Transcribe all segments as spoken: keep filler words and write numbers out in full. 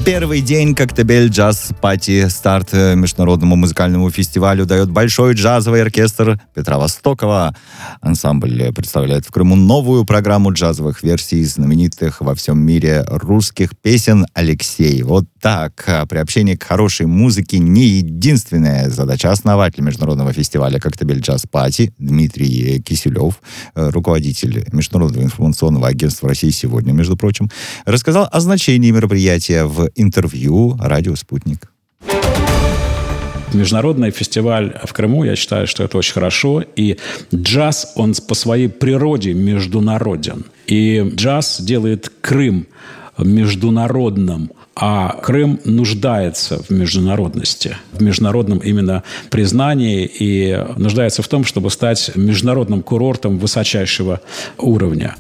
Первый день «Коктебель Джаз Пати», старт международному музыкальному фестивалю, дает большой джазовый оркестр Петра Востокова. Ансамбль представляет в Крыму новую программу джазовых версий знаменитых во всем мире русских песен «Алексей». Вот так. Приобщение к хорошей музыке не единственная задача. Основатель международного фестиваля «Коктебель Джаз Пати» Дмитрий Киселев, руководитель Международного информационного агентства «Россия сегодня», между прочим, рассказал о значении мероприятия в интервью «Радио Спутник». Международный фестиваль в Крыму, я считаю, что это очень хорошо. И джаз, он по своей природе международен. И джаз делает Крым международным, а Крым нуждается в международности, в международном именно признании и нуждается в том, чтобы стать международным курортом высочайшего уровня.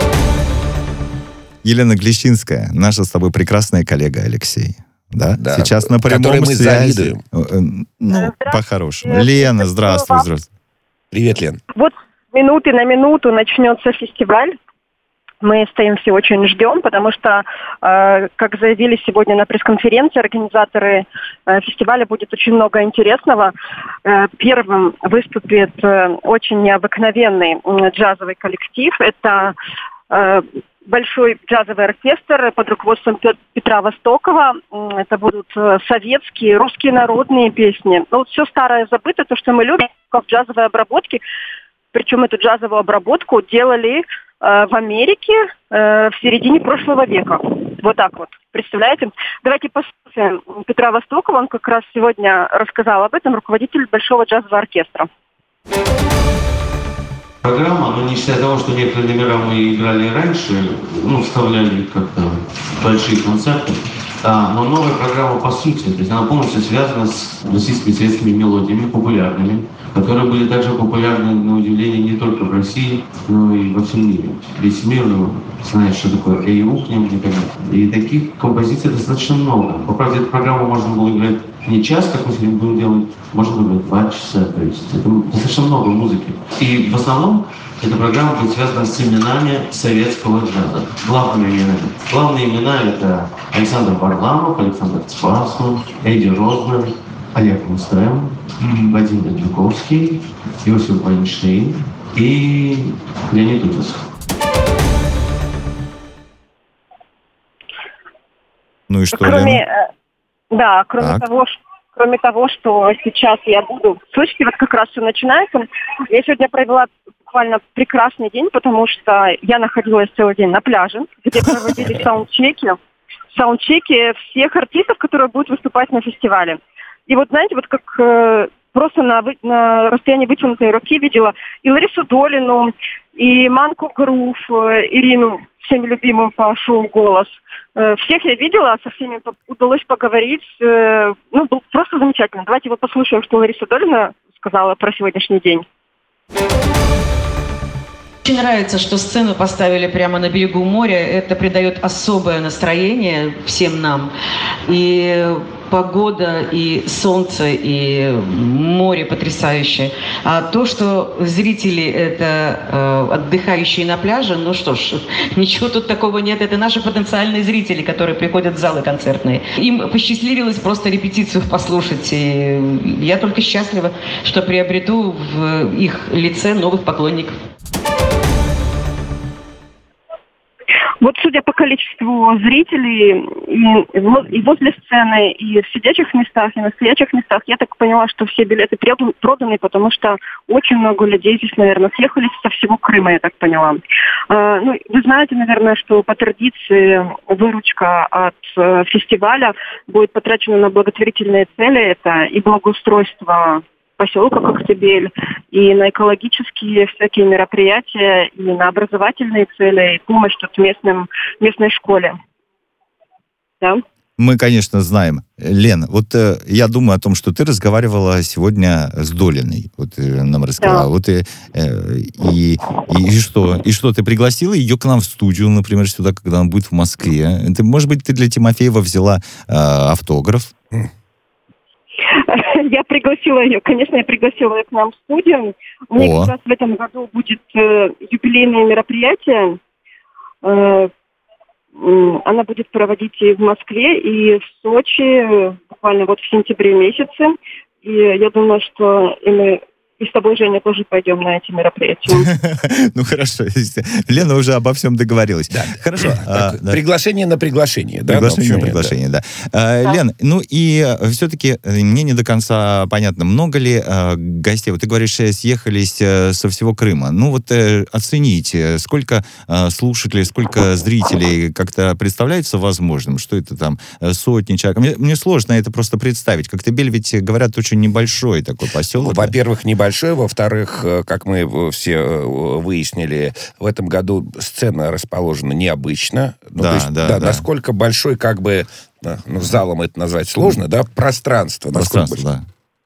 Елена Глещинская, наша с тобой прекрасная коллега, Алексей. Да? Да. Сейчас на прямом Которой мы связи. завидуем. Ну, по-хорошему. Лена, здравствуй, здравствуй. Привет, Лен. Вот с минуты на минуту начнется фестиваль. Мы стоим все очень ждем, потому что, э, как заявили сегодня на пресс-конференции организаторы э, фестиваля, будет очень много интересного. Э, первым выступит э, очень необыкновенный э, джазовый коллектив. Это э, большой джазовый оркестр под руководством Петра Востокова. Это будут советские, русские народные песни. Ну, вот все старое забыто, то, что мы любим, как в джазовой обработке. Причем эту джазовую обработку делали э, в Америке э, в середине прошлого века. Вот так вот. Представляете? Давайте послушаем Петра Востокова. Он как раз сегодня рассказал об этом, руководитель большого джазового оркестра. Программа, ну, не считая того, что некоторые номера мы играли раньше, ну, вставляли как-то большие концерты, а, но новая программа по сути, то есть она полностью связана с российскими светскими мелодиями, популярными, которые были также популярны, на удивление, не только в России, но и во всем мире. Весь мир, ну, знает, что такое «Эй, ухнем» и так далее. И таких композиций достаточно много. По правде, эту программу можно было играть не час, как мы сегодня будем делать, можно было играть два часа. То есть это достаточно много музыки. И в основном эта программа будет связана с именами советского джаза. Главными именами. Главные имена — это Александр Варламов, Александр Цвасов, Эдди Рознер, Олег Мустем, Владимир Дюковский, Иосиф Вайнштейн и Леонид Утесов. Ну и что, кроме, Лена? Да, кроме того, что Кроме того, что сейчас я буду... Слышите, вот как раз все начинается. Я сегодня провела буквально прекрасный день, потому что я находилась целый день на пляже, где проводили саундчеки, саундчеки всех артистов, которые будут выступать на фестивале. И вот, знаете, вот как э, просто на, на расстоянии вытянутой руки видела и Ларису Долину, и Манку Грув, э, Ирину, всеми любимую по шоу «Голос». Всех я видела, со всеми удалось поговорить. Ну, было просто замечательно. Давайте вот послушаем, что Лариса Долина сказала про сегодняшний день. Очень нравится, что сцену поставили прямо на берегу моря. Это придает особое настроение всем нам. И погода, и солнце, и море потрясающее. А то, что зрители — это э, отдыхающие на пляже, ну что ж, ничего тут такого нет. Это наши потенциальные зрители, которые приходят в залы концертные. Им посчастливилось просто репетицию послушать. И я только счастлива, что приобрету в их лице новых поклонников. Вот судя по количеству зрителей и возле сцены, и в сидячих местах, и на стоячих местах, я так поняла, что все билеты проданы, потому что очень много людей здесь, наверное, съехались со всего Крыма, я так поняла. Ну, вы знаете, наверное, что по традиции выручка от фестиваля будет потрачена на благотворительные цели. Это и благоустройство поселка Коктебель, и на экологические всякие мероприятия, и на образовательные цели, и помощь тут местным, местной школе. Да? Мы, конечно, знаем. Лен, вот э, я думаю о том, что ты разговаривала сегодня с Долиной. Вот э, нам рассказала. Да. Вот, э, э, и, и, и что? И что, ты пригласила ее к нам в студию, например, сюда, когда она будет в Москве? Ты, может быть, ты для Тимофеева взяла э, автограф? Я пригласила ее, конечно, я пригласила ее к нам в студию. У меня О. как раз в этом году будет э, юбилейное мероприятие. Э, Она будет проводить и в Москве, и в Сочи, буквально вот в сентябре месяце. И я думаю, что и мы и с тобой, Женя, тоже пойдем на эти мероприятия. Ну, хорошо. Лена уже обо всем договорилась. Хорошо. Приглашение на приглашение. Приглашение на приглашение, да. Лен, ну и все-таки мне не до конца понятно, много ли гостей, вот ты говоришь, съехались со всего Крыма. Ну вот оцените, сколько слушателей, сколько зрителей как-то представляется возможным, что это там сотни человек. Мне, мне сложно это просто представить. Коктебель ведь, говорят, очень небольшой такой поселок. Ну, во-первых, небольшой. Большой. Во-вторых, как мы все выяснили, в этом году сцена расположена необычно. Ну, да, то есть, да, да, да. Насколько большой, как бы, ну, залом это назвать сложно, да, пространство. Пространство, да.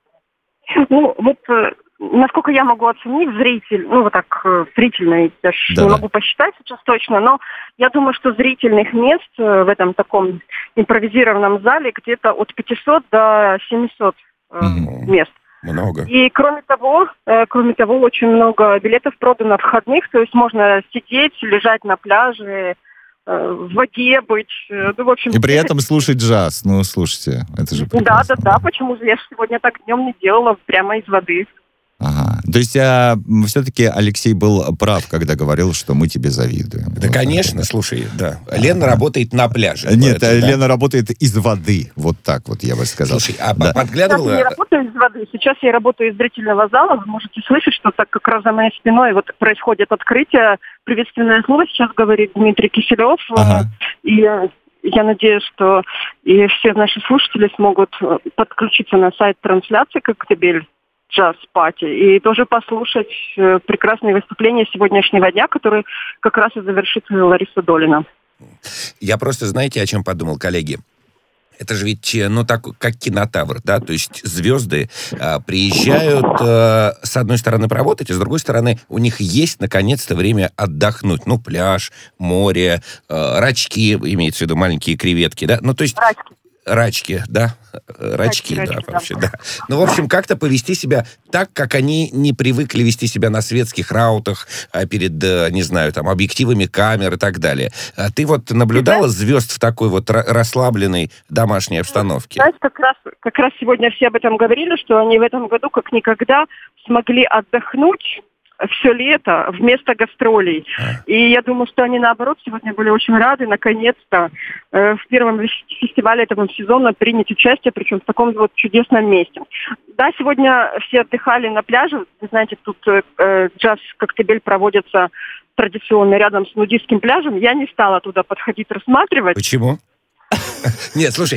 Ну, вот, насколько я могу оценить, зритель, ну, вот так, зрительный, я ж да, не да. могу посчитать сейчас точно, но я думаю, что зрительных мест в этом таком импровизированном зале где-то от пятисот до семисот mm-hmm. мест. Много. И кроме того, э, кроме того, очень много билетов продано входных, то есть можно сидеть, лежать на пляже, э, в воде быть, э, ну, в общем... И при этом слушать джаз, ну, слушайте, это же прекрасно. Да, да, да, почему же я сегодня так днем не делала, прямо из воды. Ага. То есть а, все-таки Алексей был прав, когда говорил, что мы тебе завидуем. Да, вот конечно, так. Слушай, да. Лена ага. работает на пляже. Нет, это, Лена да. работает из воды. Вот так вот я бы сказал. Слушай, а да. подглядывала... Сейчас я не работаю из воды, сейчас я работаю из зрительного зала. Вы можете слышать, что так как раз за моей спиной вот происходит открытие. Приветственное слово сейчас говорит Дмитрий Киселев. Ага. И я надеюсь, что и все наши слушатели смогут подключиться на сайт трансляции «Коктебель Джаз-пати» и тоже послушать э, прекрасные выступления сегодняшнего дня, которые как раз и завершит Лариса Долина. Я просто, знаете, о чем подумал, коллеги? Это же ведь, ну, так, как кинотавр, да, то есть звезды а, приезжают, а, с одной стороны, поработать, а с другой стороны, у них есть, наконец-то, время отдохнуть. Ну, пляж, море, а, рачки, имеется в виду маленькие креветки, да, ну, то есть... Рачки. Рачки, да? Рачки, рачки, да, рачки, вообще, да. да. Ну, в общем, как-то повести себя так, как они не привыкли вести себя на светских раутах, перед, не знаю, там, объективами камер и так далее. А ты вот наблюдала звезд в такой вот расслабленной домашней обстановке? Знаете, как раз, как раз сегодня все об этом говорили, что они в этом году как никогда смогли отдохнуть все лето вместо гастролей. А. И я думаю, что они, наоборот, сегодня были очень рады, наконец-то, э, в первом фестивале этого сезона принять участие, причем в таком вот чудесном месте. Да, сегодня все отдыхали на пляже. Вы знаете, тут э, джаз Коктебель проводится традиционно рядом с нудистским пляжем. Я не стала туда подходить, рассматривать. Почему? Нет, слушай.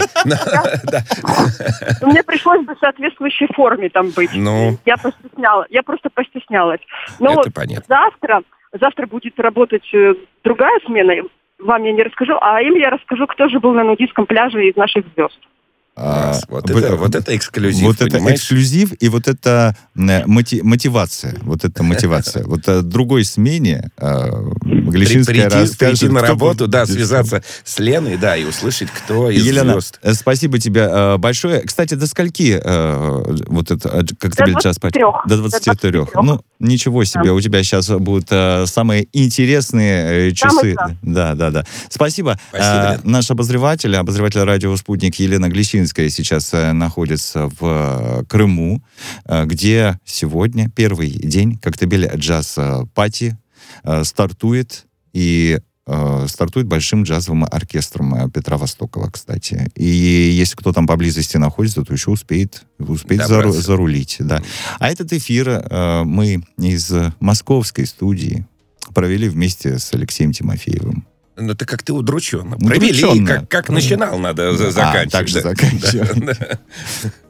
Мне пришлось бы в соответствующей форме там быть. Я постеснялась. Я просто постеснялась. Но завтра, завтра будет работать другая смена. Вам я не расскажу, а им я расскажу, кто же был на нудистском пляже из наших звезд. А, вот, это, вот это эксклюзив, вот понимаешь? это эксклюзив и вот это моти, мотивация. Вот это мотивация. Вот о другой смене Глещинская расскажет. Прийти на работу, да, связаться с Леной, да, и услышать, кто из Елена, звезд. спасибо тебе большое. Кстати, до скольки вот это Коктебель Джаз-пати? До двадцати трёх. Ну, ничего себе, у тебя сейчас будут самые интересные часы. Да, да, да. Спасибо. Наш обозреватель, обозреватель радио «Спутник» Елена Глещинская сейчас находится в Крыму, где сегодня первый день Коктебель Джаз-пати стартует, и стартует большим джазовым оркестром Петра Востокова, кстати. И если кто там поблизости находится, то еще успеет, успеет зару, зарулить. Да. А этот эфир мы из московской студии провели вместе с Алексеем Тимофеевым. Ну, это как ты удрученно. Провели, как, как начинал, надо а, заканчивать. Так же да. заканчивать. Да, да.